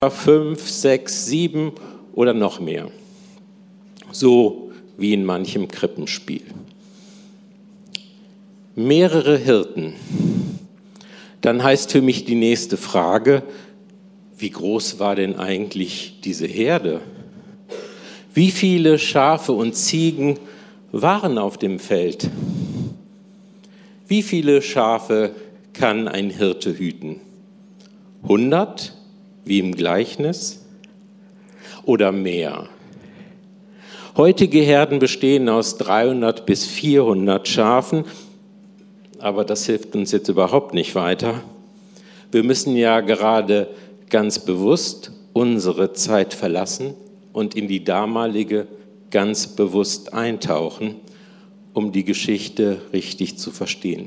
5, 6, 7 oder noch mehr. So wie in manchem Krippenspiel. Mehrere Hirten. Dann heißt für mich die nächste Frage, wie groß war denn eigentlich diese Herde? Wie viele Schafe und Ziegen waren auf dem Feld? Wie viele Schafe kann ein Hirte hüten? 100, wie im Gleichnis, oder mehr? Heutige Herden bestehen aus 300 bis 400 Schafen, aber das hilft uns jetzt überhaupt nicht weiter. Wir müssen ja gerade ganz bewusst unsere Zeit verlassen und in die damalige ganz bewusst eintauchen, um die Geschichte richtig zu verstehen.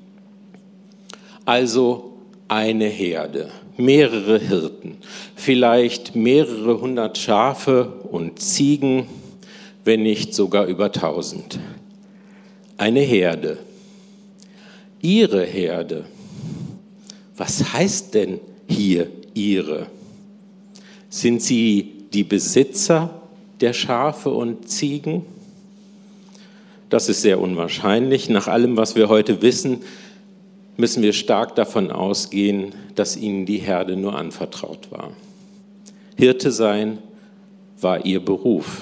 Also eine Herde, mehrere Hirten, vielleicht mehrere 100 Schafe und Ziegen, wenn nicht sogar über 1000. Eine Herde. Ihre Herde. Was heißt denn hier ihre? Sind sie die Besitzer der Schafe und Ziegen? Das ist sehr unwahrscheinlich. Nach allem, was wir heute wissen, müssen wir stark davon ausgehen, dass ihnen die Herde nur anvertraut war. Hirte sein war ihr Beruf.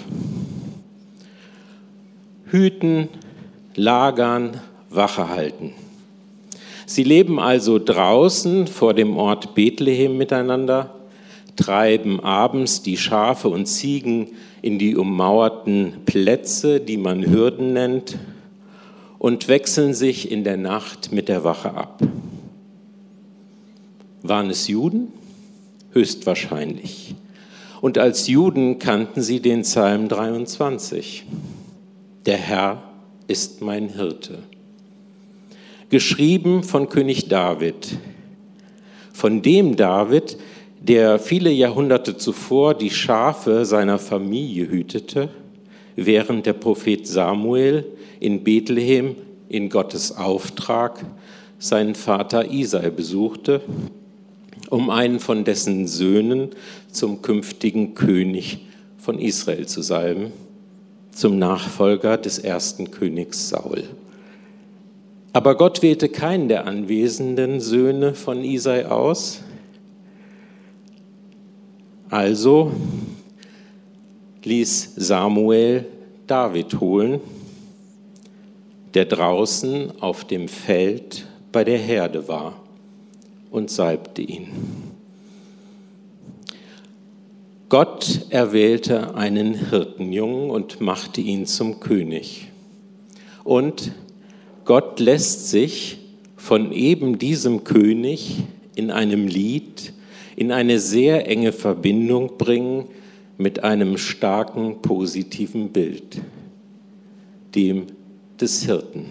Hüten, lagern, Wache halten. Sie leben also draußen vor dem Ort Bethlehem miteinander, treiben abends die Schafe und Ziegen in die ummauerten Plätze, die man Hürden nennt, und wechseln sich in der Nacht mit der Wache ab. Waren es Juden? Höchstwahrscheinlich. Und als Juden kannten sie den Psalm 23. Der Herr ist mein Hirte. Geschrieben von König David. Von dem David, der viele Jahrhunderte zuvor die Schafe seiner Familie hütete, während der Prophet Samuel in Bethlehem in Gottes Auftrag seinen Vater Isai besuchte, um einen von dessen Söhnen zum künftigen König von Israel zu salben, zum Nachfolger des ersten Königs Saul. Aber Gott wählte keinen der anwesenden Söhne von Isai aus. Also ließ Samuel David holen, der draußen auf dem Feld bei der Herde war, und salbte ihn. Gott erwählte einen Hirtenjungen und machte ihn zum König. Und Gott lässt sich von eben diesem König in einem Lied in eine sehr enge Verbindung bringen mit einem starken positiven Bild, dem des Hirten.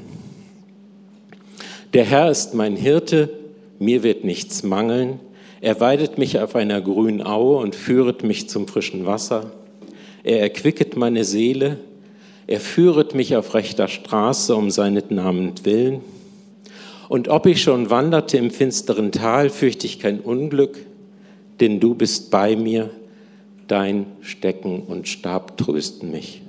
Der Herr ist mein Hirte, mir wird nichts mangeln. Er weidet mich auf einer grünen Aue und führet mich zum frischen Wasser. Er erquicket meine Seele, er führet mich auf rechter Straße um seinetnamens willen. Und ob ich schon wanderte im finsteren Tal, fürchte ich kein Unglück, denn du bist bei mir, dein Stecken und Stab trösten mich.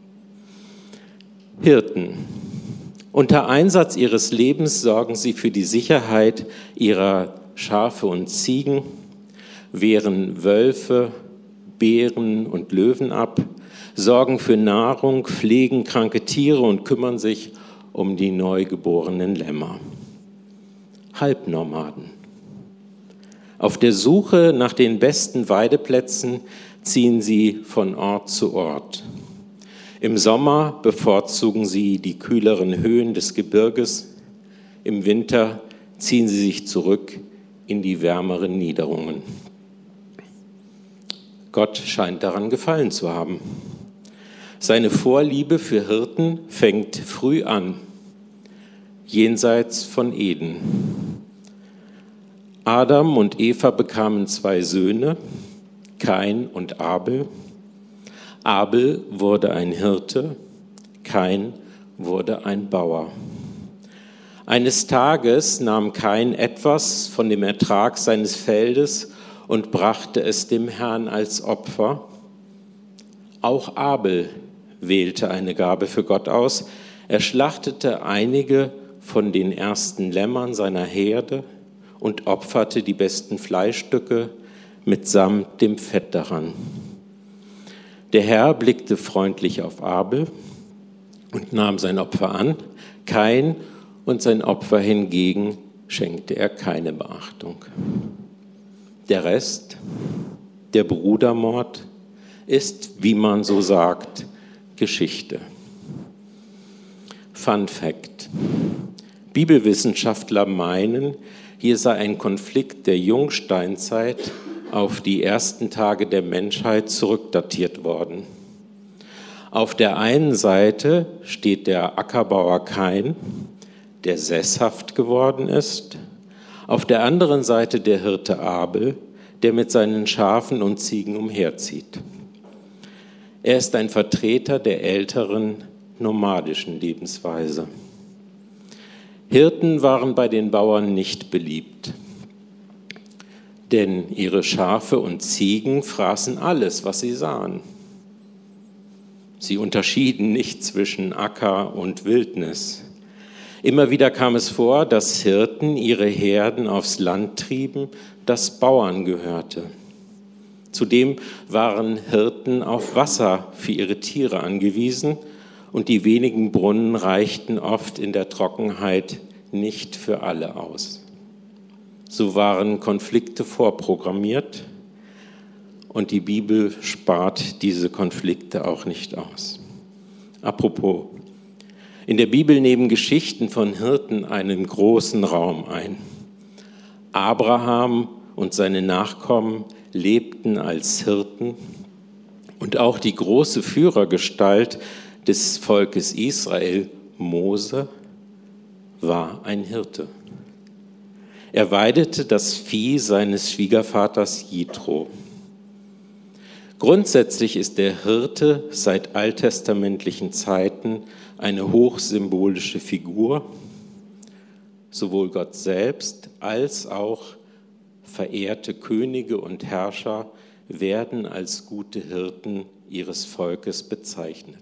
Hirten. Unter Einsatz ihres Lebens sorgen sie für die Sicherheit ihrer Schafe und Ziegen, wehren Wölfe, Bären und Löwen ab, sorgen für Nahrung, pflegen kranke Tiere und kümmern sich um die neugeborenen Lämmer. Halbnomaden. Auf der Suche nach den besten Weideplätzen ziehen sie von Ort zu Ort. Im Sommer bevorzugen sie die kühleren Höhen des Gebirges. Im Winter ziehen sie sich zurück in die wärmeren Niederungen. Gott scheint daran gefallen zu haben. Seine Vorliebe für Hirten fängt früh an, jenseits von Eden. Adam und Eva bekamen 2 Söhne, Kain und Abel. Abel wurde ein Hirte, Kain wurde ein Bauer. Eines Tages nahm Kain etwas von dem Ertrag seines Feldes und brachte es dem Herrn als Opfer. Auch Abel wählte eine Gabe für Gott aus. Er schlachtete einige von den ersten Lämmern seiner Herde und opferte die besten Fleischstücke mitsamt dem Fett daran. Der Herr blickte freundlich auf Abel und nahm sein Opfer an. Kain und sein Opfer hingegen schenkte er keine Beachtung. Der Rest, der Brudermord, ist, wie man so sagt, Geschichte. Fun Fact: Bibelwissenschaftler meinen, hier sei ein Konflikt der Jungsteinzeit auf die ersten Tage der Menschheit zurückdatiert worden. Auf der einen Seite steht der Ackerbauer Kain, der sesshaft geworden ist. Auf der anderen Seite der Hirte Abel, der mit seinen Schafen und Ziegen umherzieht. Er ist ein Vertreter der älteren nomadischen Lebensweise. Hirten waren bei den Bauern nicht beliebt, denn ihre Schafe und Ziegen fraßen alles, was sie sahen. Sie unterschieden nicht zwischen Acker und Wildnis. Immer wieder kam es vor, dass Hirten ihre Herden aufs Land trieben, das Bauern gehörte. Zudem waren Hirten auf Wasser für ihre Tiere angewiesen und die wenigen Brunnen reichten oft in der Trockenheit nicht für alle aus. So waren Konflikte vorprogrammiert und die Bibel spart diese Konflikte auch nicht aus. Apropos, in der Bibel nehmen Geschichten von Hirten einen großen Raum ein. Abraham und seine Nachkommen lebten als Hirten und auch die große Führergestalt des Volkes Israel, Mose, war ein Hirte. Er weidete das Vieh seines Schwiegervaters Jitro. Grundsätzlich ist der Hirte seit alttestamentlichen Zeiten eine hochsymbolische Figur. Sowohl Gott selbst als auch verehrte Könige und Herrscher werden als gute Hirten ihres Volkes bezeichnet.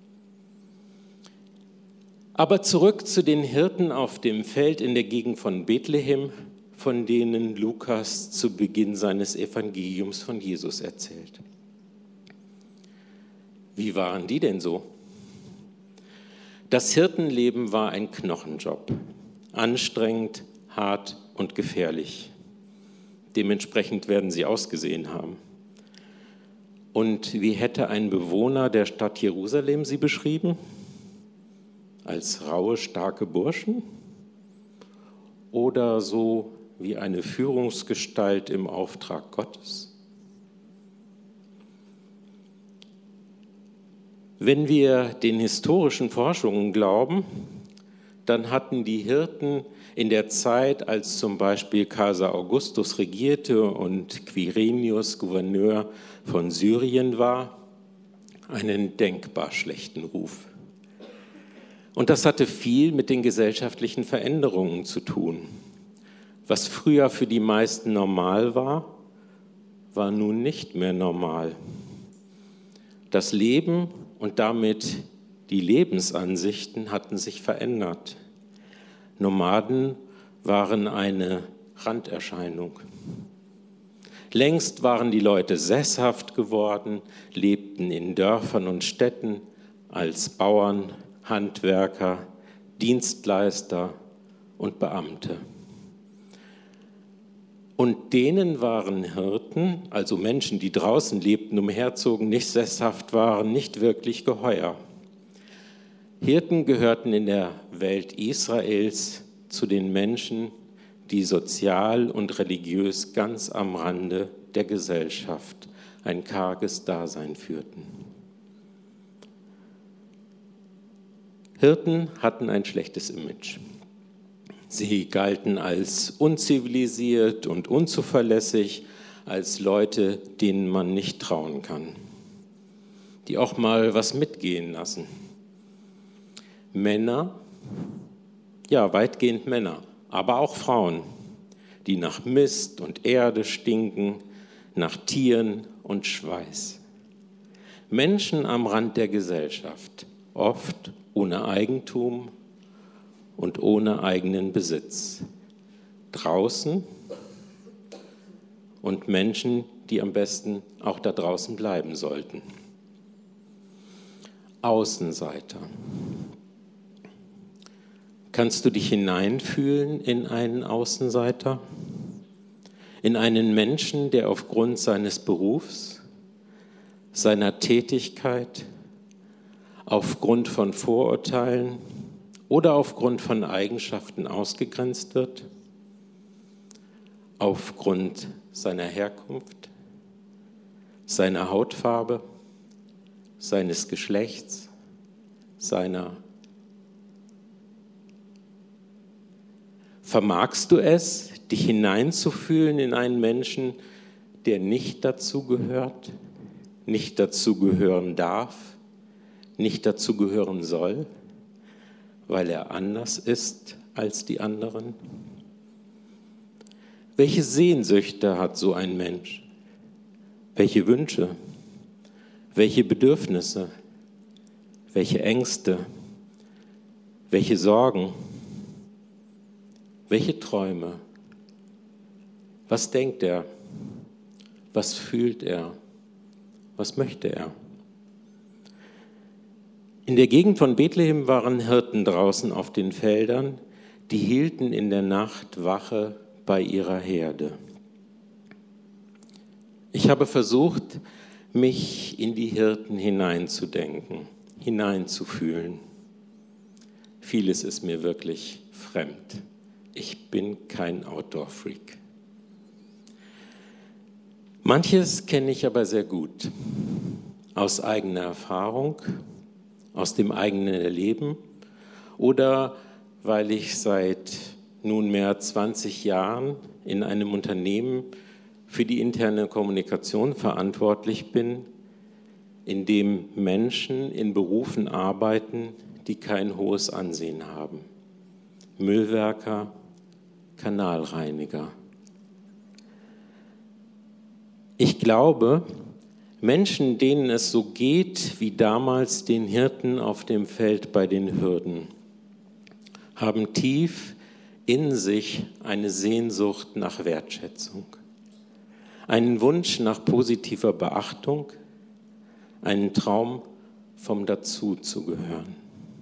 Aber zurück zu den Hirten auf dem Feld in der Gegend von Bethlehem, von denen Lukas zu Beginn seines Evangeliums von Jesus erzählt. Wie waren die denn so? Das Hirtenleben war ein Knochenjob, anstrengend, hart und gefährlich. Dementsprechend werden sie ausgesehen haben. Und wie hätte ein Bewohner der Stadt Jerusalem sie beschrieben? Als raue, starke Burschen? Oder so wie eine Führungsgestalt im Auftrag Gottes? Wenn wir den historischen Forschungen glauben, dann hatten die Hirten in der Zeit, als zum Beispiel Kaiser Augustus regierte und Quirinius Gouverneur von Syrien war, einen denkbar schlechten Ruf. Und das hatte viel mit den gesellschaftlichen Veränderungen zu tun. Was früher für die meisten normal war, war nun nicht mehr normal. Das Leben und damit die Lebensansichten hatten sich verändert. Nomaden waren eine Randerscheinung. Längst waren die Leute sesshaft geworden, lebten in Dörfern und Städten als Bauern, Handwerker, Dienstleister und Beamte. Und denen waren Hirten, also Menschen, die draußen lebten, umherzogen, nicht sesshaft waren, nicht wirklich geheuer. Hirten gehörten in der Welt Israels zu den Menschen, die sozial und religiös ganz am Rande der Gesellschaft ein karges Dasein führten. Hirten hatten ein schlechtes Image. Sie galten als unzivilisiert und unzuverlässig, als Leute, denen man nicht trauen kann, die auch mal was mitgehen lassen. Männer, ja weitgehend Männer, aber auch Frauen, die nach Mist und Erde stinken, nach Tieren und Schweiß. Menschen am Rand der Gesellschaft, oft ohne Eigentum und ohne eigenen Besitz. Draußen und Menschen, die am besten auch da draußen bleiben sollten. Außenseiter. Kannst du dich hineinfühlen in einen Außenseiter? In einen Menschen, der aufgrund seines Berufs, seiner Tätigkeit, aufgrund von Vorurteilen oder aufgrund von Eigenschaften ausgegrenzt wird? Aufgrund seiner Herkunft, seiner Hautfarbe, seines Geschlechts, seiner. Vermagst du es, dich hineinzufühlen in einen Menschen, der nicht dazugehört, nicht dazugehören darf, nicht dazugehören soll, weil er anders ist als die anderen? Welche Sehnsüchte hat so ein Mensch? Welche Wünsche? Welche Bedürfnisse? Welche Ängste? Welche Sorgen? Welche Träume? Was denkt er? Was fühlt er? Was möchte er? In der Gegend von Bethlehem waren Hirten draußen auf den Feldern, die hielten in der Nacht Wache bei ihrer Herde. Ich habe versucht, mich in die Hirten hineinzudenken, hineinzufühlen. Vieles ist mir wirklich fremd. Ich bin kein Outdoor-Freak. Manches kenne ich aber sehr gut, aus eigener Erfahrung, aus dem eigenen Erleben oder weil ich seit nunmehr 20 Jahren in einem Unternehmen für die interne Kommunikation verantwortlich bin, in dem Menschen in Berufen arbeiten, die kein hohes Ansehen haben. Müllwerker, Kanalreiniger. Ich glaube, Menschen, denen es so geht wie damals den Hirten auf dem Feld bei den Hürden, haben tief in sich eine Sehnsucht nach Wertschätzung, einen Wunsch nach positiver Beachtung, einen Traum vom Dazuzugehören.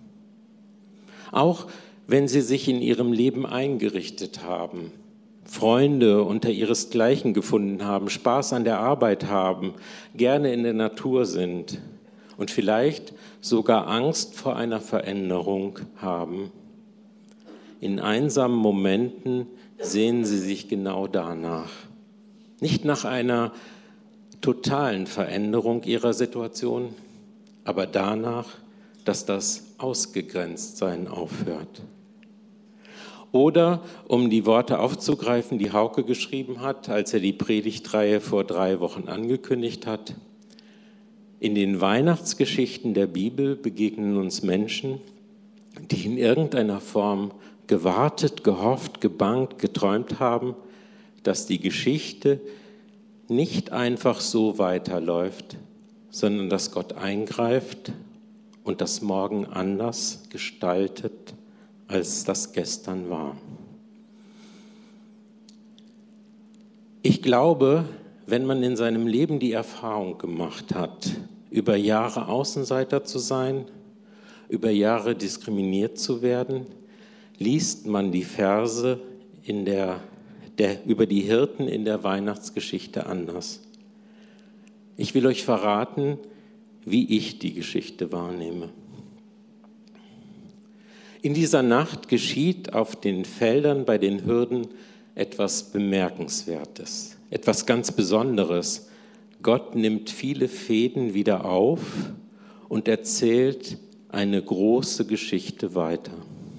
Auch wenn sie sich in ihrem Leben eingerichtet haben, Freunde unter ihresgleichen gefunden haben, Spaß an der Arbeit haben, gerne in der Natur sind und vielleicht sogar Angst vor einer Veränderung haben. In einsamen Momenten sehnen sie sich genau danach. Nicht nach einer totalen Veränderung ihrer Situation, aber danach, dass das Ausgegrenztsein aufhört. Oder, um die Worte aufzugreifen, die Hauke geschrieben hat, als er die Predigtreihe vor 3 Wochen angekündigt hat: In den Weihnachtsgeschichten der Bibel begegnen uns Menschen, die in irgendeiner Form gewartet, gehofft, gebangt, geträumt haben, dass die Geschichte nicht einfach so weiterläuft, sondern dass Gott eingreift und das Morgen anders gestaltet, als das gestern war. Ich glaube, wenn man in seinem Leben die Erfahrung gemacht hat, über Jahre Außenseiter zu sein, über Jahre diskriminiert zu werden, liest man die Verse über die Hirten in der Weihnachtsgeschichte anders. Ich will euch verraten, wie ich die Geschichte wahrnehme. In dieser Nacht geschieht auf den Feldern bei den Hürden etwas Bemerkenswertes, etwas ganz Besonderes. Gott nimmt viele Fäden wieder auf und erzählt eine große Geschichte weiter.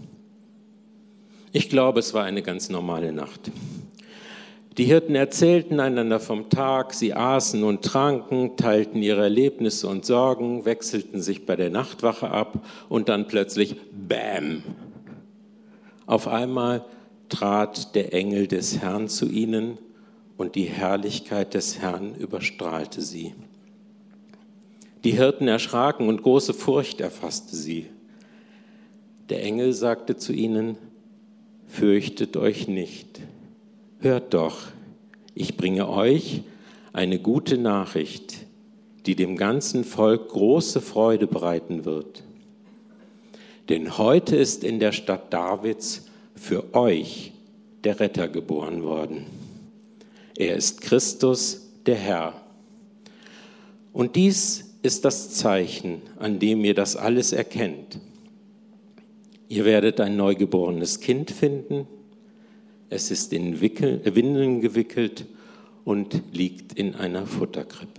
Ich glaube, es war eine ganz normale Nacht. Die Hirten erzählten einander vom Tag, sie aßen und tranken, teilten ihre Erlebnisse und Sorgen, wechselten sich bei der Nachtwache ab und dann plötzlich, bäm! Auf einmal trat der Engel des Herrn zu ihnen und die Herrlichkeit des Herrn überstrahlte sie. Die Hirten erschraken und große Furcht erfasste sie. Der Engel sagte zu ihnen: Fürchtet euch nicht. Hört doch, ich bringe euch eine gute Nachricht, die dem ganzen Volk große Freude bereiten wird. Denn heute ist in der Stadt Davids für euch der Retter geboren worden. Er ist Christus, der Herr. Und dies ist das Zeichen, an dem ihr das alles erkennt. Ihr werdet ein neugeborenes Kind finden. Es ist in Windeln gewickelt und liegt in einer Futterkrippe.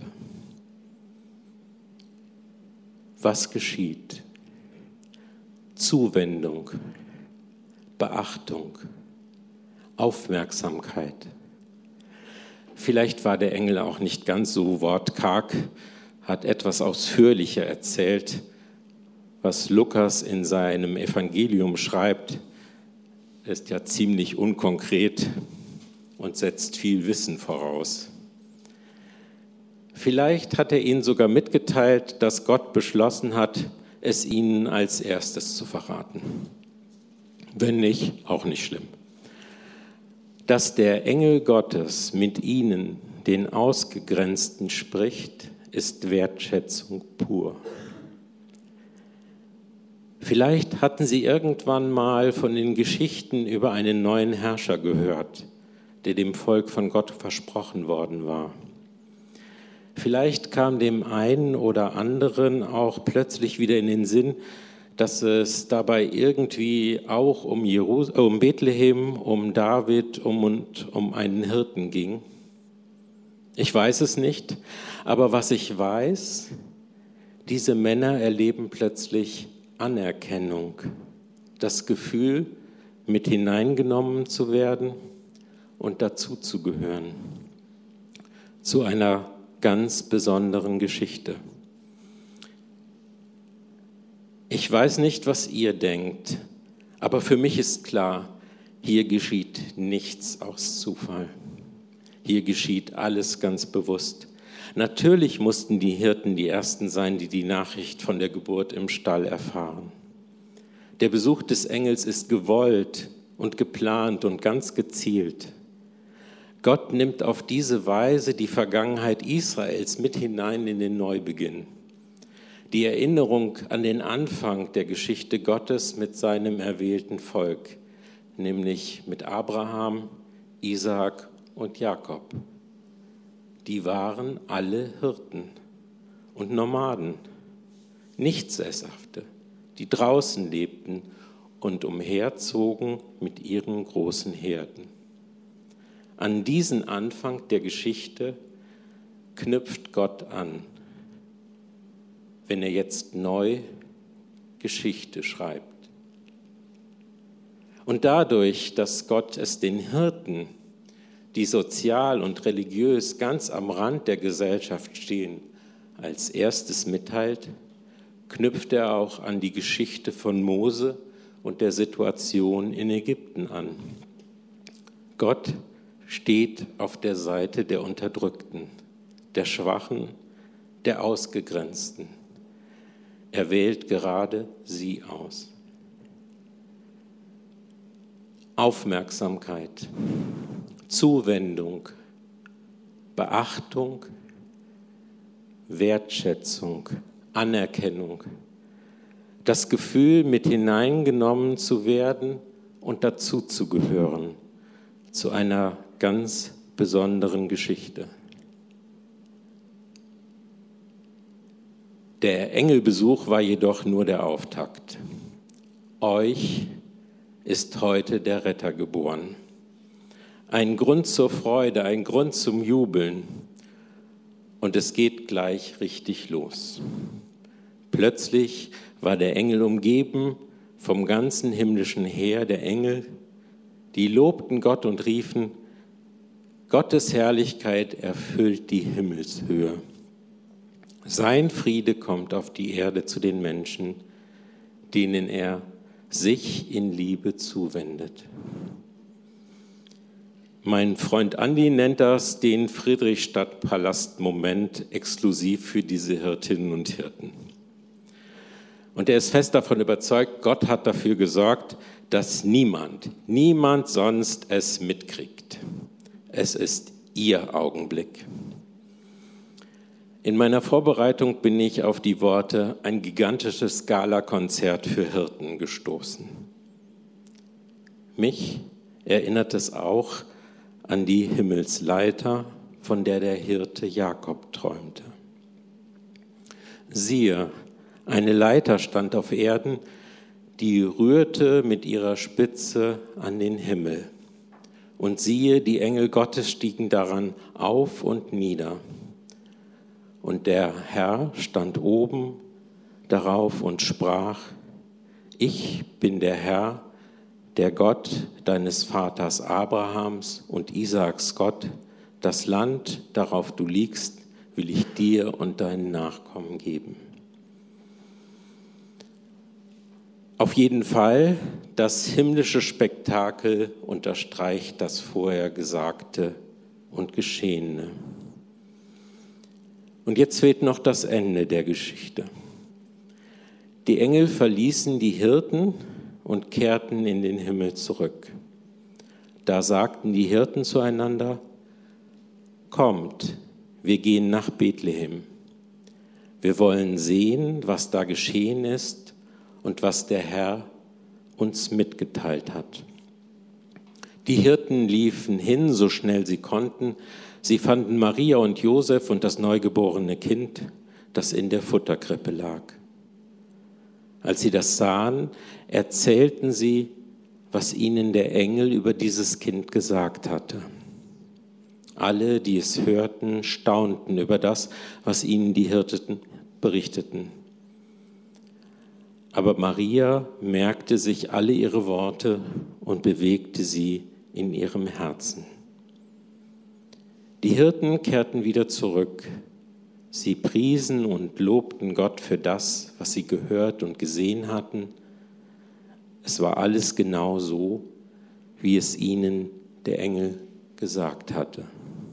Was geschieht? Zuwendung, Beachtung, Aufmerksamkeit. Vielleicht war der Engel auch nicht ganz so wortkarg, hat etwas ausführlicher erzählt, was Lukas in seinem Evangelium schreibt, ist ja ziemlich unkonkret und setzt viel Wissen voraus. Vielleicht hat er ihnen sogar mitgeteilt, dass Gott beschlossen hat, es ihnen als erstes zu verraten. Wenn nicht, auch nicht schlimm. Dass der Engel Gottes mit ihnen, den Ausgegrenzten, spricht, ist Wertschätzung pur. Vielleicht hatten sie irgendwann mal von den Geschichten über einen neuen Herrscher gehört, der dem Volk von Gott versprochen worden war. Vielleicht kam dem einen oder anderen auch plötzlich wieder in den Sinn, dass es dabei irgendwie auch um Bethlehem, um David und um einen Hirten ging. Ich weiß es nicht, aber was ich weiß, diese Männer erleben plötzlich Anerkennung, das Gefühl, mit hineingenommen zu werden und dazuzugehören, zu einer ganz besonderen Geschichte. Ich weiß nicht, was ihr denkt, aber für mich ist klar, hier geschieht nichts aus Zufall. Hier geschieht alles ganz bewusst. Natürlich mussten die Hirten die Ersten sein, die die Nachricht von der Geburt im Stall erfahren. Der Besuch des Engels ist gewollt und geplant und ganz gezielt. Gott nimmt auf diese Weise die Vergangenheit Israels mit hinein in den Neubeginn. Die Erinnerung an den Anfang der Geschichte Gottes mit seinem erwählten Volk, nämlich mit Abraham, Isaak und Jakob. Die waren alle Hirten und Nomaden, Nichtsesshafte, die draußen lebten und umherzogen mit ihren großen Herden. An diesen Anfang der Geschichte knüpft Gott an, wenn er jetzt neu Geschichte schreibt. Und dadurch, dass Gott es den Hirten, die sozial und religiös ganz am Rand der Gesellschaft stehen, als erstes mitteilt, knüpft er auch an die Geschichte von Mose und der Situation in Ägypten an. Gott steht auf der Seite der Unterdrückten, der Schwachen, der Ausgegrenzten. Er wählt gerade sie aus. Aufmerksamkeit, Zuwendung, Beachtung, Wertschätzung, Anerkennung, das Gefühl, mit hineingenommen zu werden und dazuzugehören, zu einer ganz besonderen Geschichte. Der Engelbesuch war jedoch nur der Auftakt. Euch ist heute der Retter geboren. Ein Grund zur Freude, ein Grund zum Jubeln. Und es geht gleich richtig los. Plötzlich war der Engel umgeben vom ganzen himmlischen Heer der Engel, die lobten Gott und riefen: Gottes Herrlichkeit erfüllt die Himmelshöhe. Sein Friede kommt auf die Erde zu den Menschen, denen er sich in Liebe zuwendet. Mein Freund Andi nennt das den Friedrichstadt-Palast-Moment exklusiv für diese Hirtinnen und Hirten. Und er ist fest davon überzeugt, Gott hat dafür gesorgt, dass niemand sonst es mitkriegt. Es ist ihr Augenblick. In meiner Vorbereitung bin ich auf die Worte ein gigantisches Gala-Konzert für Hirten gestoßen. Mich erinnert es auch an die Himmelsleiter, von der der Hirte Jakob träumte. Siehe, eine Leiter stand auf Erden, die rührte mit ihrer Spitze an den Himmel. Und siehe, die Engel Gottes stiegen daran auf und nieder. Und der Herr stand oben darauf und sprach: Ich bin der Herr, der Gott deines Vaters Abrahams und Isaaks Gott. Das Land, darauf du liegst, will ich dir und deinen Nachkommen geben. Auf jeden Fall, das himmlische Spektakel unterstreicht das vorher Gesagte und Geschehene. Und jetzt fehlt noch das Ende der Geschichte. Die Engel verließen die Hirten und kehrten in den Himmel zurück. Da sagten die Hirten zueinander: Kommt, wir gehen nach Bethlehem. Wir wollen sehen, was da geschehen ist und was der Herr uns mitgeteilt hat. Die Hirten liefen hin, so schnell sie konnten. Sie fanden Maria und Josef und das neugeborene Kind, das in der Futterkrippe lag. Als sie das sahen, erzählten sie, was ihnen der Engel über dieses Kind gesagt hatte. Alle, die es hörten, staunten über das, was ihnen die Hirten berichteten. Aber Maria merkte sich alle ihre Worte und bewegte sie in ihrem Herzen. Die Hirten kehrten wieder zurück. Sie priesen und lobten Gott für das, was sie gehört und gesehen hatten. Es war alles genau so, wie es ihnen der Engel gesagt hatte.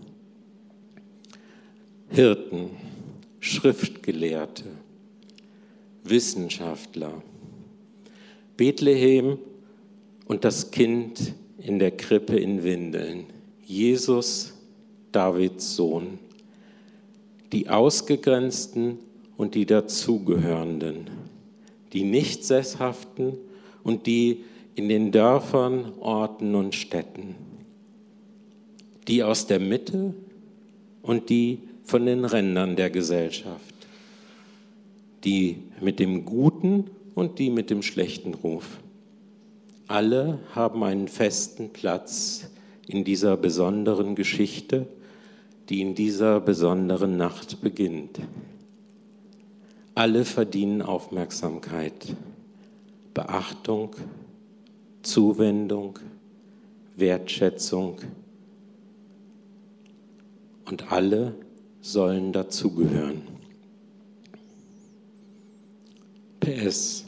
Hirten, Schriftgelehrte, Wissenschaftler, Bethlehem und das Kind in der Krippe in Windeln, Jesus, Davids Sohn, die Ausgegrenzten und die Dazugehörenden, die Nichtsesshaften und die in den Dörfern, Orten und Städten, die aus der Mitte und die von den Rändern der Gesellschaft, die mit dem guten und die mit dem schlechten Ruf. Alle haben einen festen Platz in dieser besonderen Geschichte, die in dieser besonderen Nacht beginnt. Alle verdienen Aufmerksamkeit, Beachtung, Zuwendung, Wertschätzung und alle sollen dazugehören. PS.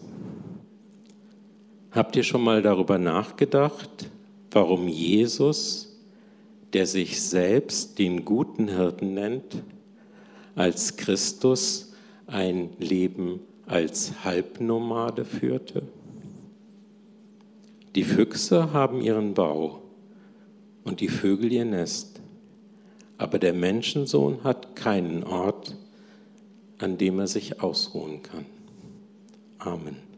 Habt ihr schon mal darüber nachgedacht, warum Jesus, der sich selbst den guten Hirten nennt, als Christus ein Leben als Halbnomade führte? Die Füchse haben ihren Bau und die Vögel ihr Nest, aber der Menschensohn hat keinen Ort, an dem er sich ausruhen kann. Amen.